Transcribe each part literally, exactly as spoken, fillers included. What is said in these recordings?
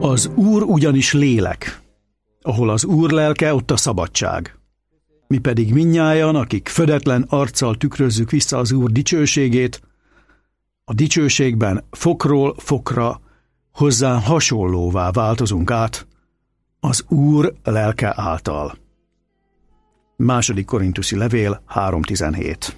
Az Úr ugyanis lélek. Ahol az Úr lelke, ott a szabadság. Mi pedig mindnyájan, akik födetlen arccal tükrözzük vissza az Úr dicsőségét, a dicsőségben fokról fokra hozzá hasonlóvá változunk át az Úr lelke által. Második Korintusi levél három tizenhét.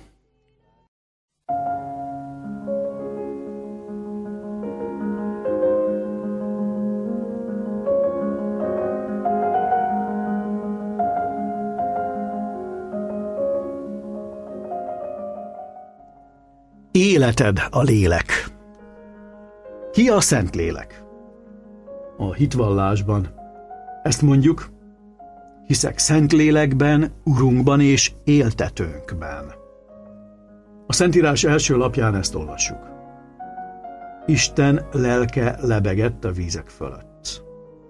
Életed a lélek. Ki a Szentlélek? A hitvallásban ezt mondjuk: hiszek Szentlélekben, Urunkban és éltetőnkben. A Szentírás első lapján ezt olvassuk. Isten lelke lebegett a vízek fölött.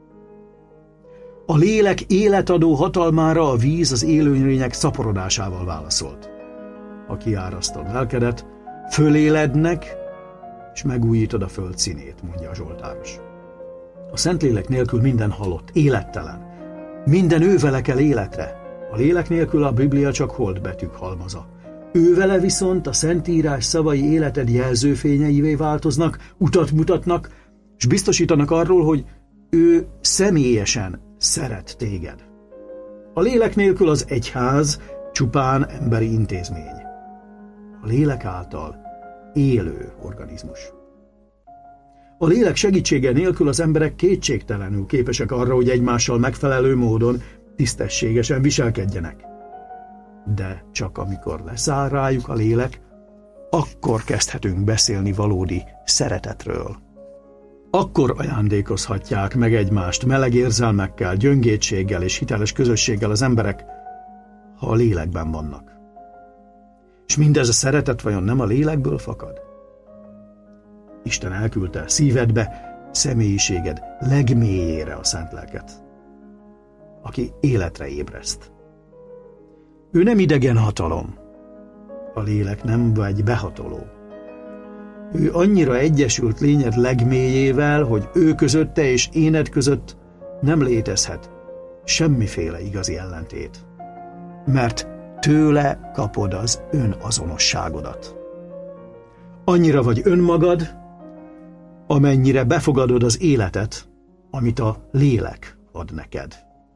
A lélek életadó hatalmára a víz az élőlények szaporodásával válaszolt. Ha kiárasztod lelkedet, fölélednek, és megújítod a föld színét, mondja a Zsoltáros. A Szentlélek nélkül minden halott, élettelen. Minden ővele kell életre. A lélek nélkül a Biblia csak holdbetűk halmaza. Ővele viszont a Szentírás szavai életed jelzőfényeivé változnak, utat mutatnak, és biztosítanak arról, hogy ő személyesen szeret téged. A lélek nélkül az egyház csupán emberi intézmény. A lélek által élő organizmus. A lélek segítsége nélkül az emberek kétségtelenül képesek arra, hogy egymással megfelelő módon tisztességesen viselkedjenek. De csak amikor leszáll rájuk a lélek, akkor kezdhetünk beszélni valódi szeretetről. Akkor ajándékozhatják meg egymást meleg érzelmekkel, gyöngétséggel és hiteles közösséggel az emberek, ha a lélekben vannak. És mindez a szeretet vajon nem a lélekből fakad? Isten elküldte szívedbe, személyiséged legmélyére a szent lelket, aki életre ébreszt. Ő nem idegen hatalom, a lélek nem vagy behatoló. Ő annyira egyesült lényed legmélyével, hogy ő közötte és éned között nem létezhet semmiféle igazi ellentét, mert tőle kapod az önazonosságodat. Annyira vagy önmagad, amennyire befogadod az életet, amit a lélek ad neked.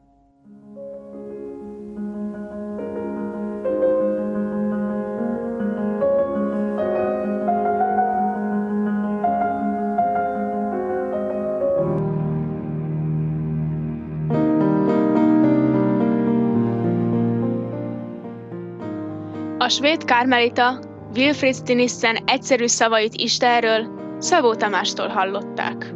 A svéd karmelita Wilfrid Stinissen egyszerű szavait Istenről Szabó Tamástól hallották.